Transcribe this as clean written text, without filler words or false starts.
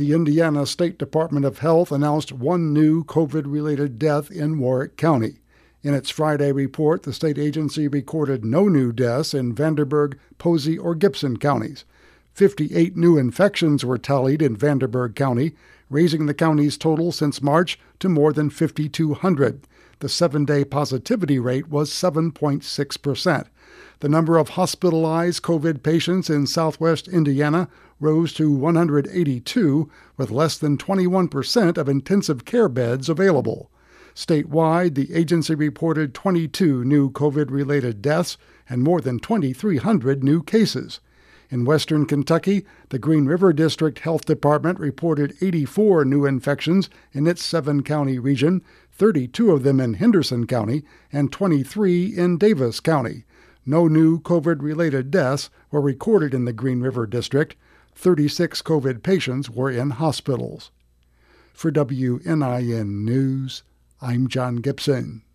The Indiana State Department of Health announced one new COVID-related death in Warwick County. In its Friday report, the state agency recorded no new deaths in Vanderburgh, Posey, or Gibson counties. 58 new infections were tallied in Vanderburgh County, raising the county's total since March to more than 5,200. The 7-day positivity rate was 7.6%. The number of hospitalized COVID patients in southwest Indiana rose to 182, with less than 21% of intensive care beds available. Statewide, the agency reported 22 new COVID-related deaths and more than 2,300 new cases. In western Kentucky, the Green River District Health Department reported 84 new infections in its 7-county region, 32 of them in Henderson County and 23 in Davis County. No new COVID-related deaths were recorded in the Green River District. 36 COVID patients were in hospitals. For WNIN News, I'm John Gibson.